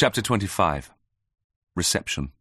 Chapter 25. Reception.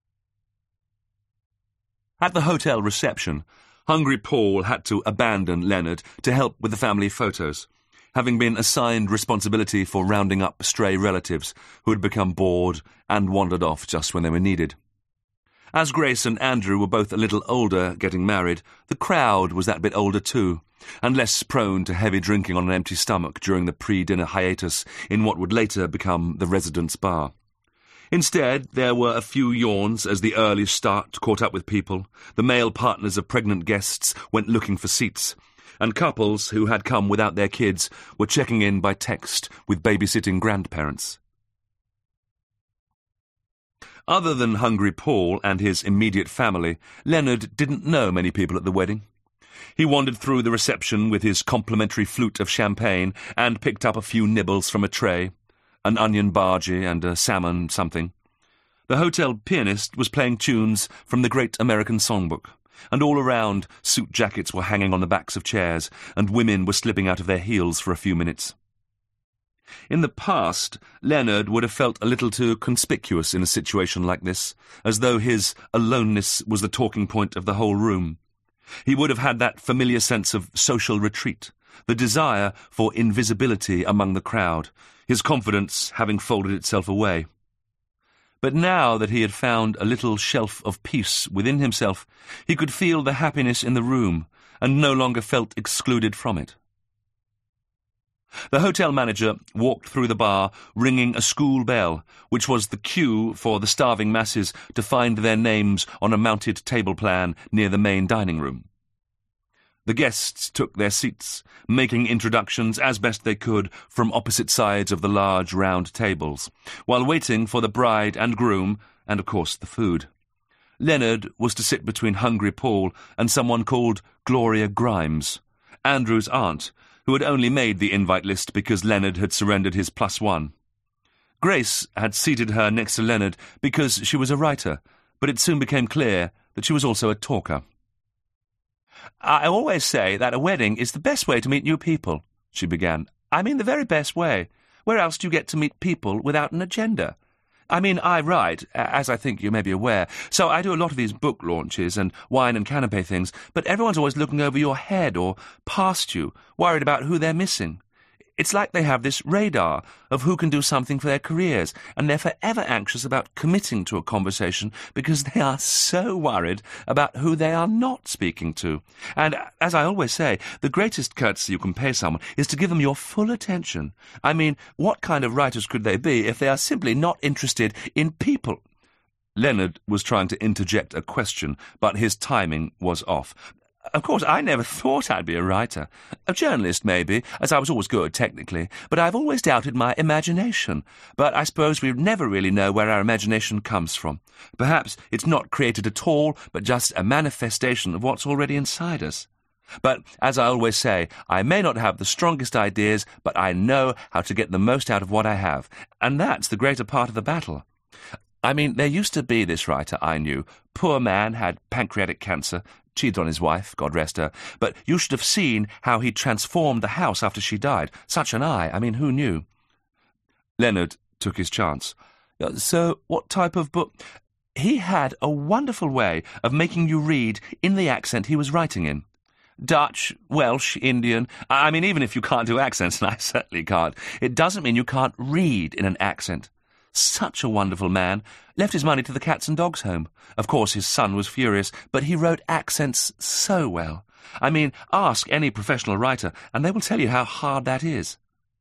At the hotel reception, Hungry Paul had to abandon Leonard to help with the family photos, having been assigned responsibility for rounding up stray relatives who had become bored and wandered off just when they were needed. As Grace and Andrew were both a little older, getting married, the crowd was that bit older too, and less prone to heavy drinking on an empty stomach during the pre-dinner hiatus in what would later become the residence bar. Instead, there were a few yawns as the early start caught up with people, the male partners of pregnant guests went looking for seats, and couples who had come without their kids were checking in by text with babysitting grandparents. Other than Hungry Paul and his immediate family, Leonard didn't know many people at the wedding. He wandered through the reception with his complimentary flute of champagne and picked up a few nibbles from a tray, an onion bhaji and a salmon something. The hotel pianist was playing tunes from the Great American Songbook, and all around suit jackets were hanging on the backs of chairs, and women were slipping out of their heels for a few minutes. In the past, Leonard would have felt a little too conspicuous in a situation like this, as though his aloneness was the talking point of the whole room. He would have had that familiar sense of social retreat, the desire for invisibility among the crowd, his confidence having folded itself away. But now that he had found a little shelf of peace within himself, he could feel the happiness in the room, and no longer felt excluded from it. The hotel manager walked through the bar, ringing a school bell, which was the cue for the starving masses to find their names on a mounted table plan near the main dining room. The guests took their seats, making introductions as best they could from opposite sides of the large round tables, while waiting for the bride and groom, and of course the food. Leonard was to sit between Hungry Paul and someone called Gloria Grimes, Andrew's aunt, who had only made the invite list because Leonard had surrendered his +1. Grace had seated her next to Leonard because she was a writer, but it soon became clear that she was also a talker. "I always say that a wedding is the best way to meet new people," she began. "I mean the very best way. Where else do you get to meet people without an agenda? I mean, I write, as I think you may be aware, so I do a lot of these book launches and wine and canapé things, but everyone's always looking over your head or past you, worried about who they're missing. It's like they have this radar of who can do something for their careers, and they're forever anxious about committing to a conversation because they are so worried about who they are not speaking to. And, as I always say, the greatest courtesy you can pay someone is to give them your full attention. I mean, what kind of writers could they be if they are simply not interested in people?" Leonard was trying to interject a question, but his timing was off. "Of course, I never thought I'd be a writer. A journalist, maybe, as I was always good, technically, but I've always doubted my imagination. But I suppose we never really know where our imagination comes from. Perhaps it's not created at all, but just a manifestation of what's already inside us. But, as I always say, I may not have the strongest ideas, but I know how to get the most out of what I have, and that's the greater part of the battle. I mean, there used to be this writer I knew. Poor man, had pancreatic cancer, cheated on his wife, God rest her, but you should have seen how he transformed the house after she died. Such an eye, I mean, who knew?" Leonard took his chance. "So, what type of book?" "He had a wonderful way of making you read in the accent he was writing in. Dutch, Welsh, Indian. I mean, even if you can't do accents, and I certainly can't, it doesn't mean you can't read in an accent. Such a wonderful man. Left his money to the Cats and Dogs Home. Of course, his son was furious, but he wrote accents so well. I mean, ask any professional writer, and they will tell you how hard that is."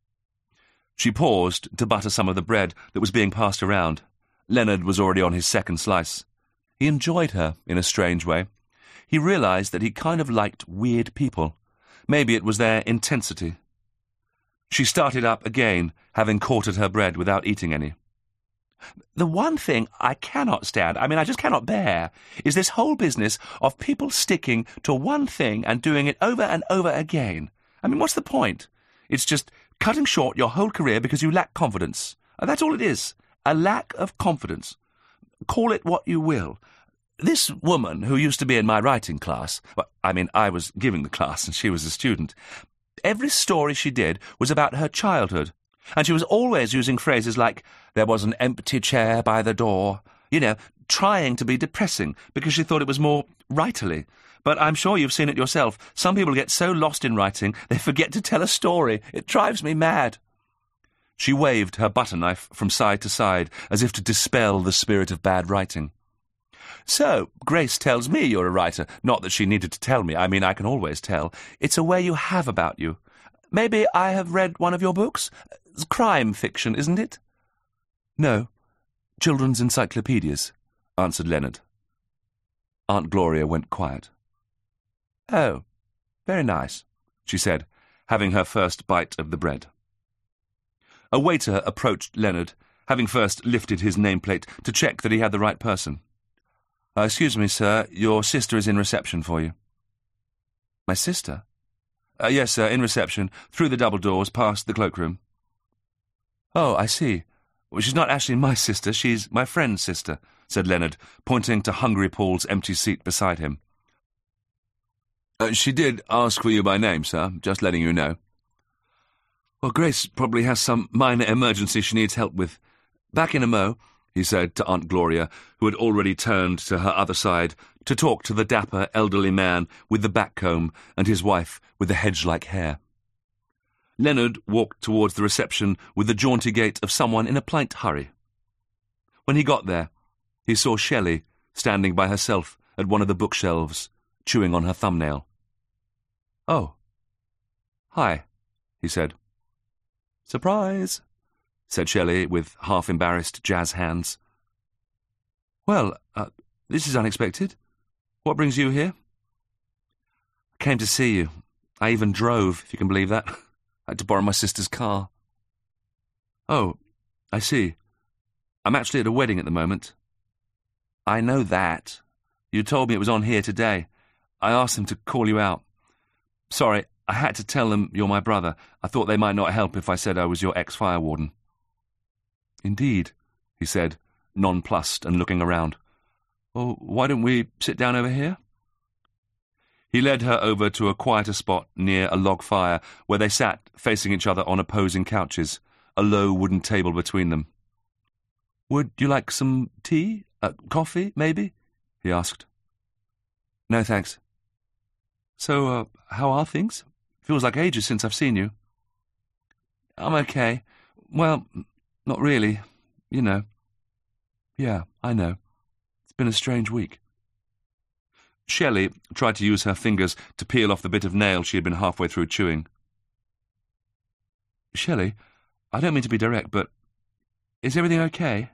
She paused to butter some of the bread that was being passed around. Leonard was already on his second slice. He enjoyed her in a strange way. He realized that he kind of liked weird people. Maybe it was their intensity. She started up again, having caught at her bread without eating any. "The one thing I cannot stand, I just cannot bear, is this whole business of people sticking to one thing and doing it over and over again. I mean, what's the point? It's just cutting short your whole career because you lack confidence. And that's all it is, a lack of confidence. Call it what you will. This woman who used to be in my writing class, I was giving the class and she was a student, every story she did was about her childhood. And she was always using phrases like, "There was an empty chair by the door," trying to be depressing because she thought it was more writerly. But I'm sure you've seen it yourself. Some people get so lost in writing, they forget to tell a story. It drives me mad. She waved her butter knife from side to side, as if to dispel the spirit of bad writing. "So, Grace tells me you're a writer. Not that she needed to tell me. I mean, I can always tell. It's a way you have about you. Maybe I have read one of your books? It's crime fiction, isn't it?" "No, children's encyclopedias," answered Leonard. Aunt Gloria went quiet. "Oh, very nice," she said, having her first bite of the bread. A waiter approached Leonard, having first lifted his nameplate to check that he had the right person. "Excuse me, sir, your sister is in reception for you." "My sister?" "Yes, sir, in reception, through the double doors, past the cloakroom." "Oh, I see. Well, she's not actually my sister, she's my friend's sister," said Leonard, pointing to Hungry Paul's empty seat beside him. "She did ask for you by name, sir, just letting you know." "Well, Grace probably has some minor emergency she needs help with. Back in a mo," he said to Aunt Gloria, who had already turned to her other side to talk to the dapper elderly man with the backcomb and his wife with the hedge-like hair. Leonard walked towards the reception with the jaunty gait of someone in a polite hurry. When he got there, he saw Shelley standing by herself at one of the bookshelves, chewing on her thumbnail. "Oh. Hi," he said. "Surprise," said Shelley with half-embarrassed jazz hands. "Well, this is unexpected. What brings you here?" "I came to see you. I even drove, if you can believe that. I had to borrow my sister's car." "Oh, I see. I'm actually at a wedding at the moment." "I know that. You told me it was on here today. I asked them to call you out. Sorry, I had to tell them you're my brother. I thought they might not help if I said I was your ex-fire warden." "Indeed," he said, nonplussed and looking around. "Well, why don't we sit down over here?" He led her over to a quieter spot near a log fire where they sat facing each other on opposing couches, a low wooden table between them. "Would you like some tea? Coffee, maybe?" he asked. "No, thanks." "So, how are things? Feels like ages since I've seen you." "I'm okay. Well, not really, you know." "Yeah, I know. It's been a strange week." Shelley tried to use her fingers to peel off the bit of nail she had been halfway through chewing. "Shelley, I don't mean to be direct, but is everything okay?"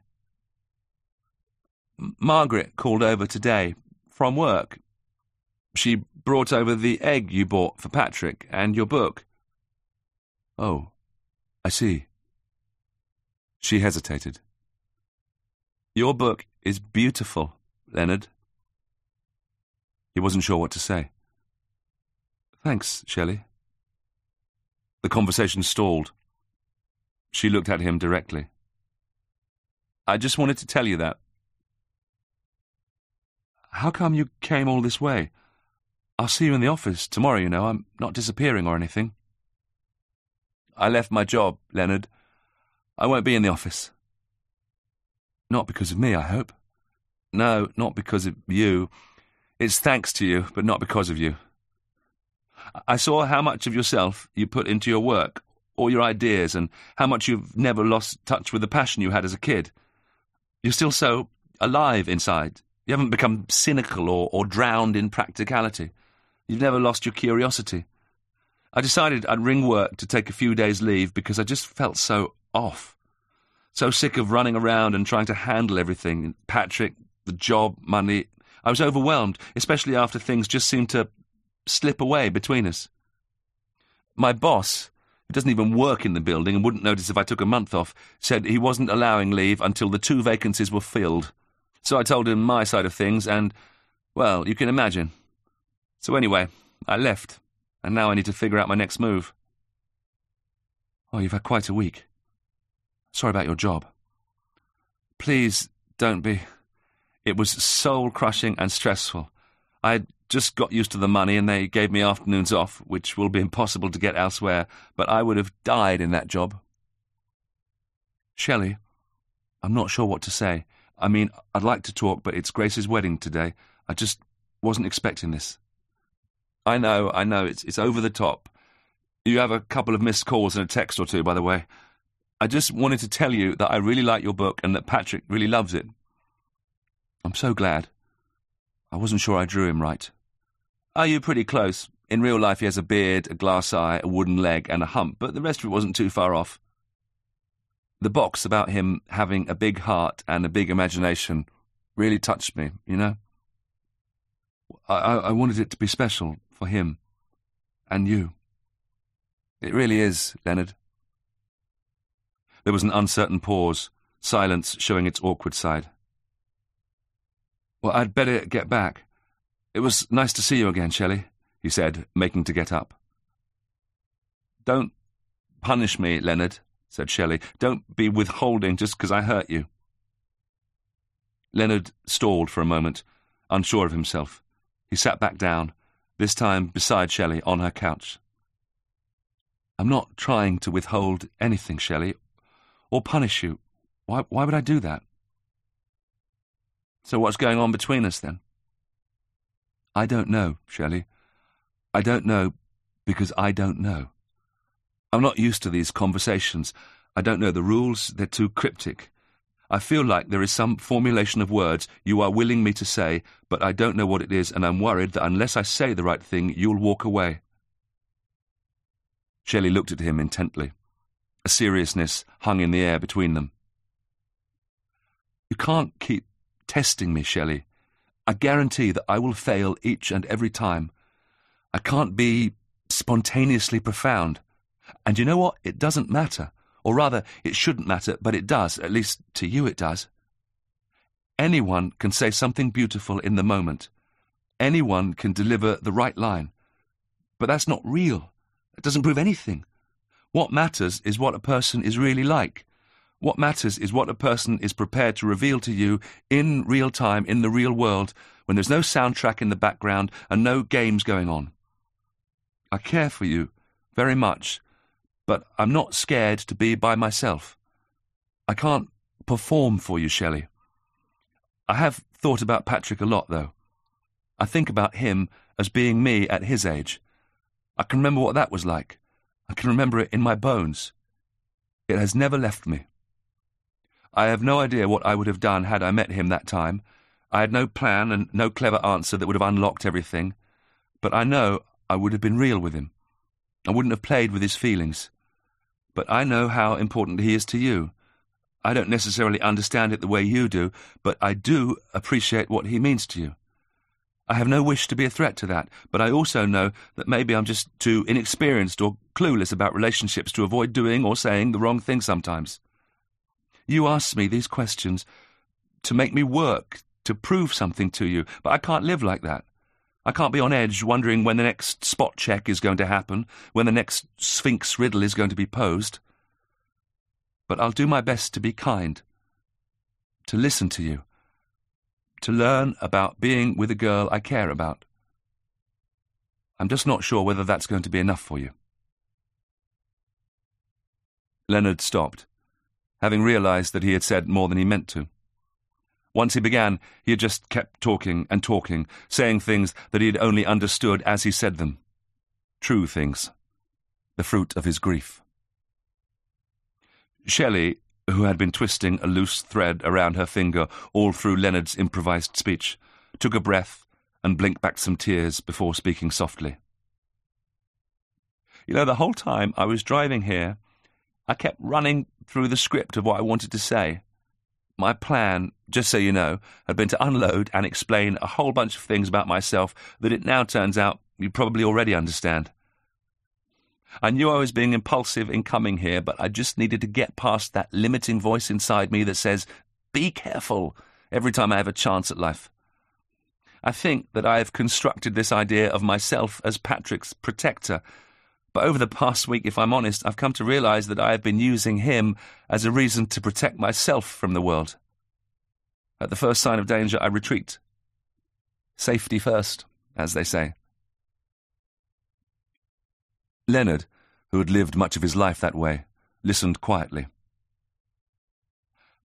"Margaret called over today, from work. She brought over the egg you bought for Patrick and your book." "Oh, I see." She hesitated. "Your book is beautiful, Leonard." He wasn't sure what to say. "Thanks, Shelley." The conversation stalled. She looked at him directly. "I just wanted to tell you that." "How come you came all this way? I'll see you in the office tomorrow, you know. I'm not disappearing or anything." "I left my job, Leonard. I won't be in the office." "Not because of me, I hope." "No, not because of you. It's thanks to you, but not because of you. I saw how much of yourself you put into your work, all your ideas, and how much you've never lost touch with the passion you had as a kid. You're still so alive inside. You haven't become cynical or drowned in practicality. You've never lost your curiosity. I decided I'd ring work to take a few days' leave because I just felt so off. So sick of running around and trying to handle everything. Patrick, the job, money. I was overwhelmed, especially after things just seemed to slip away between us. My boss, who doesn't even work in the building and wouldn't notice if I took a month off, said he wasn't allowing leave until the 2 vacancies were filled. So I told him my side of things and, well, you can imagine. So anyway, I left, and now I need to figure out my next move." "Oh, you've had quite a week. Sorry about your job." "Please don't be. It was soul-crushing and stressful. I just got used to the money and they gave me afternoons off, which will be impossible to get elsewhere, but I would have died in that job." Shelley, I'm not sure what to say. I mean, I'd like to talk, but it's Grace's wedding today. I just wasn't expecting this. I know, it's over the top. You have a couple of missed calls and a text or two, by the way. I just wanted to tell you that I really like your book and that Patrick really loves it. I'm so glad. I wasn't sure I drew him right. Are you pretty close? In real life he has a beard, a glass eye, a wooden leg and a hump, but the rest of it wasn't too far off. The box about him having a big heart and a big imagination really touched me, you know? I wanted it to be special for him and you. It really is, Leonard. There was an uncertain pause, silence showing its awkward side. Well, I'd better get back. It was nice to see you again, Shelley, he said, making to get up. Don't punish me, Leonard, said Shelley. Don't be withholding just because I hurt you. Leonard stalled for a moment, unsure of himself. He sat back down, this time beside Shelley on her couch. I'm not trying to withhold anything, Shelley, or punish you. Why would I do that? So what's going on between us, then? I don't know, Shelley. I don't know because I don't know. I'm not used to these conversations. I don't know the rules. They're too cryptic. I feel like there is some formulation of words you are willing me to say, but I don't know what it is, and I'm worried that unless I say the right thing, you'll walk away. Shelley looked at him intently. A seriousness hung in the air between them. You can't keep testing me, Shelley. I guarantee that I will fail each and every time. I can't be spontaneously profound. And you know what? It doesn't matter. Or rather, it shouldn't matter, but it does. At least to you it does. Anyone can say something beautiful in the moment. Anyone can deliver the right line. But that's not real. It doesn't prove anything. What matters is what a person is really like. What matters is what a person is prepared to reveal to you in real time, in the real world, when there's no soundtrack in the background and no games going on. I care for you very much, but I'm not scared to be by myself. I can't perform for you, Shelley. I have thought about Patrick a lot, though. I think about him as being me at his age. I can remember what that was like. I can remember it in my bones. It has never left me. I have no idea what I would have done had I met him that time. I had no plan and no clever answer that would have unlocked everything. But I know I would have been real with him. I wouldn't have played with his feelings. But I know how important he is to you. I don't necessarily understand it the way you do, but I do appreciate what he means to you. I have no wish to be a threat to that, but I also know that maybe I'm just too inexperienced or clueless about relationships to avoid doing or saying the wrong thing sometimes. You ask me these questions to make me work, to prove something to you, but I can't live like that. I can't be on edge wondering when the next spot check is going to happen, when the next Sphinx riddle is going to be posed. But I'll do my best to be kind, to listen to you, to learn about being with a girl I care about. I'm just not sure whether that's going to be enough for you. Leonard stopped, having realized that he had said more than he meant to. Once he began, he had just kept talking and talking, saying things that he had only understood as he said them. True things. The fruit of his grief. Shelley, who had been twisting a loose thread around her finger all through Leonard's improvised speech, took a breath and blinked back some tears before speaking softly. You know, the whole time I was driving here, I kept running through the script of what I wanted to say. My plan, just so you know, had been to unload and explain a whole bunch of things about myself that it now turns out you probably already understand. I knew I was being impulsive in coming here, but I just needed to get past that limiting voice inside me that says, "Be careful," every time I have a chance at life. I think that I have constructed this idea of myself as Patrick's protector, but over the past week, if I'm honest, I've come to realize that I have been using him as a reason to protect myself from the world. At the first sign of danger, I retreat. Safety first, as they say. Leonard, who had lived much of his life that way, listened quietly.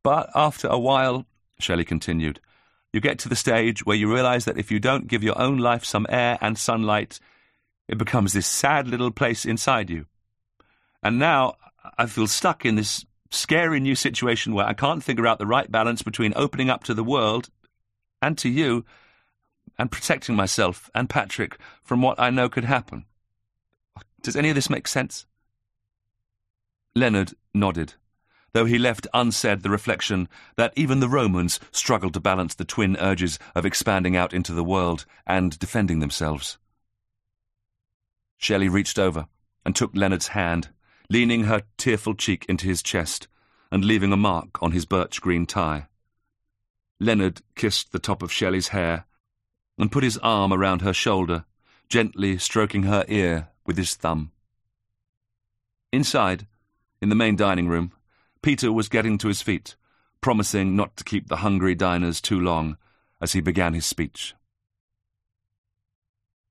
But after a while, Shelley continued, you get to the stage where you realise that if you don't give your own life some air and sunlight, it becomes this sad little place inside you. And now I feel stuck in this scary new situation where I can't figure out the right balance between opening up to the world and to you and protecting myself and Patrick from what I know could happen. Does any of this make sense? Leonard nodded, though he left unsaid the reflection that even the Romans struggled to balance the twin urges of expanding out into the world and defending themselves. Shelley reached over and took Leonard's hand, leaning her tearful cheek into his chest and leaving a mark on his birch green tie. Leonard kissed the top of Shelley's hair and put his arm around her shoulder, gently stroking her ear with his thumb. Inside, in the main dining room, Peter was getting to his feet, promising not to keep the hungry diners too long as he began his speech.